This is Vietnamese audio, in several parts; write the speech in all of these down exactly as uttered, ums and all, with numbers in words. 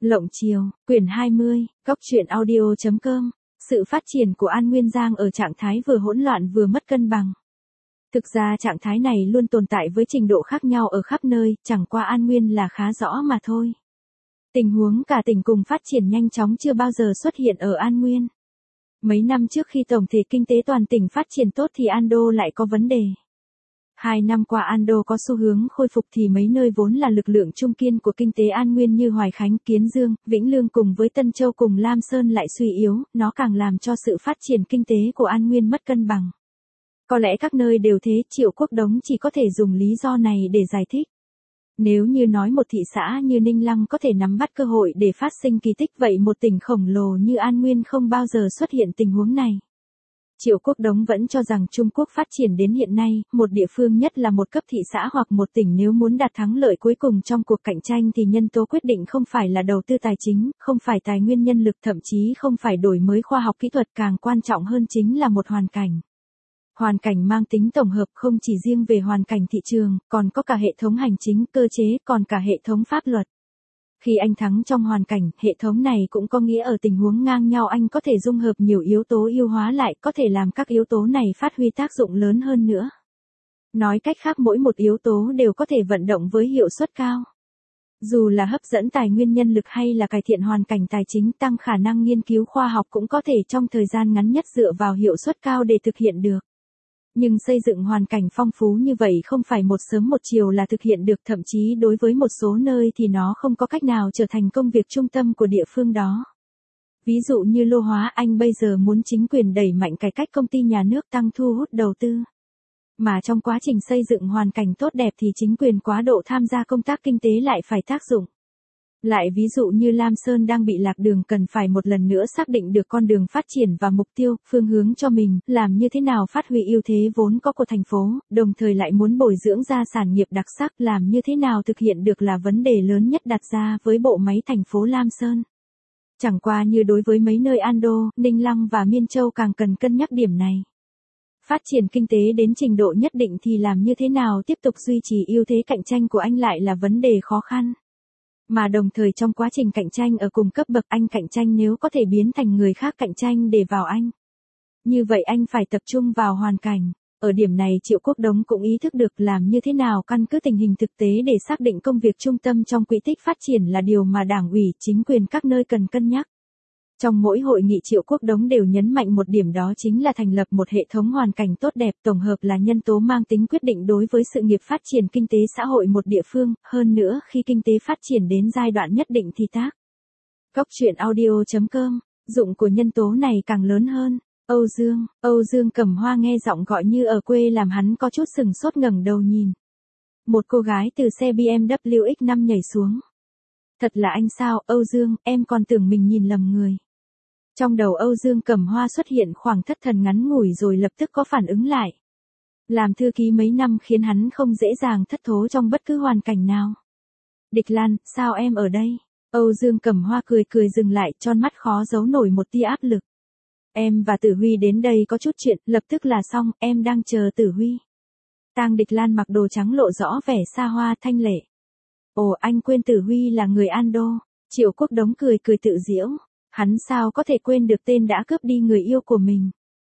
Lộng Chiều, quyển hai mươi, góc truyện audio chấm com. Sự phát triển của An Nguyên Giang ở trạng thái vừa hỗn loạn vừa mất cân bằng. Thực ra trạng thái này luôn tồn tại với trình độ khác nhau ở khắp nơi, chẳng qua An Nguyên là khá rõ mà thôi. Tình huống cả tỉnh cùng phát triển nhanh chóng chưa bao giờ xuất hiện ở An Nguyên. Mấy năm trước khi tổng thể kinh tế toàn tỉnh phát triển tốt thì Ando lại có vấn đề. Hai năm qua Ando có xu hướng khôi phục thì mấy nơi vốn là lực lượng trung kiên của kinh tế An Nguyên như Hoài Khánh, Kiến Dương, Vĩnh Lương cùng với Tân Châu cùng Lam Sơn lại suy yếu, nó càng làm cho sự phát triển kinh tế của An Nguyên mất cân bằng. Có lẽ các nơi đều thế, Triệu Quốc Đống chỉ có thể dùng lý do này để giải thích. Nếu như nói một thị xã như Ninh Lăng có thể nắm bắt cơ hội để phát sinh kỳ tích, vậy một tỉnh khổng lồ như An Nguyên không bao giờ xuất hiện tình huống này. Triệu Quốc Đống vẫn cho rằng Trung Quốc phát triển đến hiện nay, một địa phương nhất là một cấp thị xã hoặc một tỉnh nếu muốn đạt thắng lợi cuối cùng trong cuộc cạnh tranh thì nhân tố quyết định không phải là đầu tư tài chính, không phải tài nguyên nhân lực, thậm chí không phải đổi mới khoa học kỹ thuật, càng quan trọng hơn chính là một hoàn cảnh. Hoàn cảnh mang tính tổng hợp, không chỉ riêng về hoàn cảnh thị trường, còn có cả hệ thống hành chính, cơ chế, còn cả hệ thống pháp luật. Khi anh thắng trong hoàn cảnh, hệ thống này cũng có nghĩa ở tình huống ngang nhau anh có thể dung hợp nhiều yếu tố ưu hóa lại, có thể làm các yếu tố này phát huy tác dụng lớn hơn nữa. Nói cách khác, mỗi một yếu tố đều có thể vận động với hiệu suất cao. Dù là hấp dẫn tài nguyên nhân lực hay là cải thiện hoàn cảnh tài chính, tăng khả năng nghiên cứu khoa học cũng có thể trong thời gian ngắn nhất dựa vào hiệu suất cao để thực hiện được. Nhưng xây dựng hoàn cảnh phong phú như vậy không phải một sớm một chiều là thực hiện được, thậm chí đối với một số nơi thì nó không có cách nào trở thành công việc trung tâm của địa phương đó. Ví dụ như Lô Hóa, anh bây giờ muốn chính quyền đẩy mạnh cải cách công ty nhà nước, tăng thu hút đầu tư. Mà trong quá trình xây dựng hoàn cảnh tốt đẹp thì chính quyền quá độ tham gia công tác kinh tế lại phải tác dụng. Lại ví dụ như Lam Sơn đang bị lạc đường, cần phải một lần nữa xác định được con đường phát triển và mục tiêu, phương hướng cho mình, làm như thế nào phát huy ưu thế vốn có của thành phố, đồng thời lại muốn bồi dưỡng ra sản nghiệp đặc sắc, làm như thế nào thực hiện được là vấn đề lớn nhất đặt ra với bộ máy thành phố Lam Sơn. Chẳng qua như đối với mấy nơi Ando, Ninh Lăng và Miên Châu càng cần cân nhắc điểm này. Phát triển kinh tế đến trình độ nhất định thì làm như thế nào tiếp tục duy trì ưu thế cạnh tranh của anh lại là vấn đề khó khăn. Mà đồng thời trong quá trình cạnh tranh ở cùng cấp bậc, anh cạnh tranh nếu có thể biến thành người khác cạnh tranh để vào anh. Như vậy anh phải tập trung vào hoàn cảnh. Ở điểm này Triệu Quốc Đống cũng ý thức được làm như thế nào căn cứ tình hình thực tế để xác định công việc trung tâm trong quỹ tích phát triển là điều mà đảng ủy, chính quyền các nơi cần cân nhắc. Trong mỗi hội nghị Triệu Quốc Đống đều nhấn mạnh một điểm, đó chính là thành lập một hệ thống hoàn cảnh tốt đẹp tổng hợp là nhân tố mang tính quyết định đối với sự nghiệp phát triển kinh tế xã hội một địa phương, hơn nữa khi kinh tế phát triển đến giai đoạn nhất định thì tác. Góc truyện audio chấm com, dụng của nhân tố này càng lớn hơn. Âu Dương, Âu Dương Cẩm Hoa nghe giọng gọi như ở quê làm hắn có chút sừng sốt, ngẩng đầu nhìn. Một cô gái từ xe bê em vê X năm nhảy xuống. Thật là anh sao, Âu Dương, em còn tưởng mình nhìn lầm người. Trong đầu Âu Dương Cẩm Hoa xuất hiện khoảng thất thần ngắn ngủi rồi lập tức có phản ứng lại. Làm thư ký mấy năm khiến hắn không dễ dàng thất thố trong bất cứ hoàn cảnh nào. Địch Lan, sao em ở đây? Âu Dương Cẩm Hoa cười cười dừng lại, tròn mắt khó giấu nổi một tia áp lực. Em và Tử Huy đến đây có chút chuyện, lập tức là xong, em đang chờ Tử Huy. Tang Địch Lan mặc đồ trắng lộ rõ vẻ xa hoa thanh lệ. Ồ, anh quên Tử Huy là người Ando. Triệu Quốc Đống cười cười tự giễu. Hắn sao có thể quên được tên đã cướp đi người yêu của mình.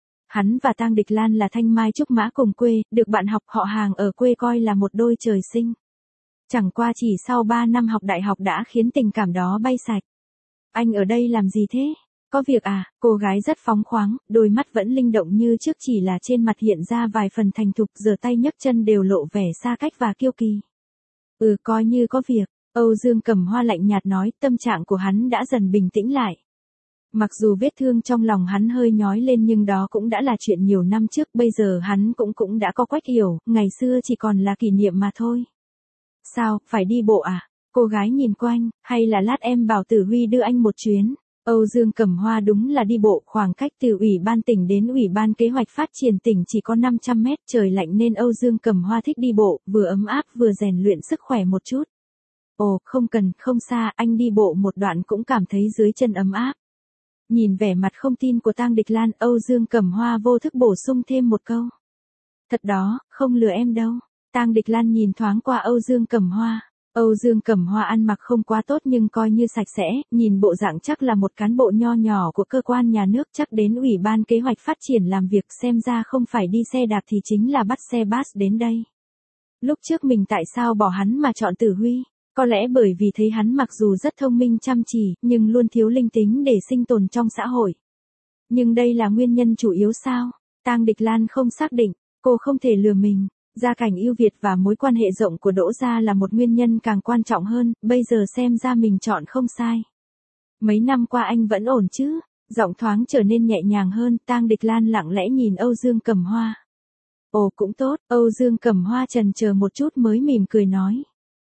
Hắn và Tang Địch Lan là thanh mai trúc mã cùng quê, được bạn học họ hàng ở quê coi là một đôi trời sinh. Chẳng qua chỉ sau ba năm học đại học đã khiến tình cảm đó bay sạch. Anh ở đây làm gì thế? Có việc à? Cô gái rất phóng khoáng, đôi mắt vẫn linh động như trước, chỉ là trên mặt hiện ra vài phần thành thục, giơ tay nhấc chân đều lộ vẻ xa cách và kiêu kỳ. Ừ, coi như có việc. Âu Dương Cẩm Hoa lạnh nhạt nói, tâm trạng của hắn đã dần bình tĩnh lại. Mặc dù vết thương trong lòng hắn hơi nhói lên nhưng đó cũng đã là chuyện nhiều năm trước, bây giờ hắn cũng cũng đã có quách hiểu, ngày xưa chỉ còn là kỷ niệm mà thôi. Sao, phải đi bộ à? Cô gái nhìn quanh, hay là lát em bảo Tử Huy đưa anh một chuyến? Âu Dương Cẩm Hoa đúng là đi bộ, khoảng cách từ Ủy ban tỉnh đến Ủy ban Kế hoạch Phát triển tỉnh chỉ có năm trăm mét, trời lạnh nên Âu Dương Cẩm Hoa thích đi bộ, vừa ấm áp vừa rèn luyện sức khỏe một chút. Ồ, không cần, không xa, anh đi bộ một đoạn cũng cảm thấy dưới chân ấm áp. Nhìn vẻ mặt không tin của Tang Địch Lan, Âu Dương Cẩm Hoa vô thức bổ sung thêm một câu. Thật đó, không lừa em đâu. Tang Địch Lan nhìn thoáng qua Âu Dương Cẩm Hoa. Âu Dương Cẩm Hoa ăn mặc không quá tốt nhưng coi như sạch sẽ, nhìn bộ dạng chắc là một cán bộ nho nhỏ của cơ quan nhà nước, chắc đến Ủy ban Kế hoạch Phát triển làm việc, xem ra không phải đi xe đạp thì chính là bắt xe bus đến đây. Lúc trước mình tại sao bỏ hắn mà chọn Tử Huy? Có lẽ bởi vì thấy hắn mặc dù rất thông minh chăm chỉ, nhưng luôn thiếu linh tính để sinh tồn trong xã hội. Nhưng đây là nguyên nhân chủ yếu sao? Tang Địch Lan không xác định, cô không thể lừa mình. Gia cảnh ưu việt và mối quan hệ rộng của Đỗ gia là một nguyên nhân càng quan trọng hơn, bây giờ xem ra mình chọn không sai. Mấy năm qua anh vẫn ổn chứ? Giọng thoáng trở nên nhẹ nhàng hơn, Tang Địch Lan lặng lẽ nhìn Âu Dương Cẩm Hoa. Ồ cũng tốt, Âu Dương Cẩm Hoa chần chờ một chút mới mỉm cười nói.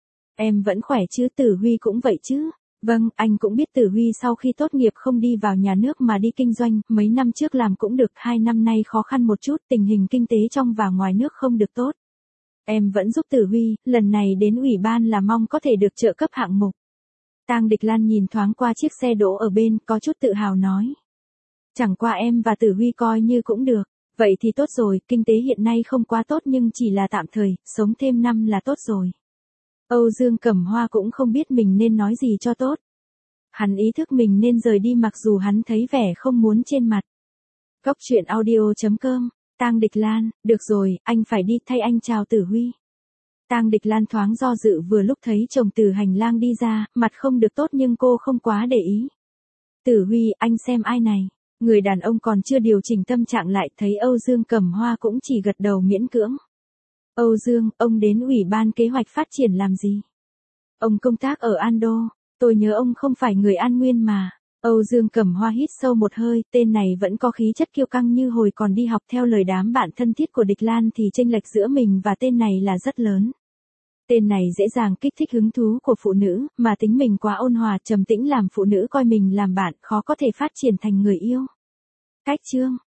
Em vẫn khỏe chứ, Tử Huy cũng vậy chứ? Vâng, anh cũng biết Tử Huy sau khi tốt nghiệp không đi vào nhà nước mà đi kinh doanh, mấy năm trước làm cũng được, hai năm nay khó khăn một chút, tình hình kinh tế trong và ngoài nước không được tốt. Em vẫn giúp Tử Huy, lần này đến ủy ban là mong có thể được trợ cấp hạng mục. Tang Địch Lan nhìn thoáng qua chiếc xe đỗ ở bên, có chút tự hào nói. Chẳng qua em và Tử Huy coi như cũng được, vậy thì tốt rồi, kinh tế hiện nay không quá tốt nhưng chỉ là tạm thời, sống thêm năm là tốt rồi. Âu Dương Cẩm Hoa cũng không biết mình nên nói gì cho tốt. Hắn ý thức mình nên rời đi mặc dù hắn thấy vẻ không muốn trên mặt. Góc truyện audio chấm com, Tang Địch Lan, được rồi, anh phải đi, thay anh chào Tử Huy. Tang Địch Lan thoáng do dự vừa lúc thấy chồng từ hành lang đi ra, mặt không được tốt nhưng cô không quá để ý. Tử Huy, anh xem ai này. Người đàn ông còn chưa điều chỉnh tâm trạng lại, thấy Âu Dương Cẩm Hoa cũng chỉ gật đầu miễn cưỡng. Âu Dương, ông đến Ủy ban Kế hoạch Phát triển làm gì? Ông công tác ở Ando, tôi nhớ ông không phải người An Nguyên mà. Âu Dương Cẩm Hoa hít sâu một hơi, tên này vẫn có khí chất kiêu căng như hồi còn đi học, theo lời đám bạn thân thiết của Địch Lan thì chênh lệch giữa mình và tên này là rất lớn. Tên này dễ dàng kích thích hứng thú của phụ nữ, mà tính mình quá ôn hòa, trầm tĩnh làm phụ nữ coi mình làm bạn, khó có thể phát triển thành người yêu. Cách chương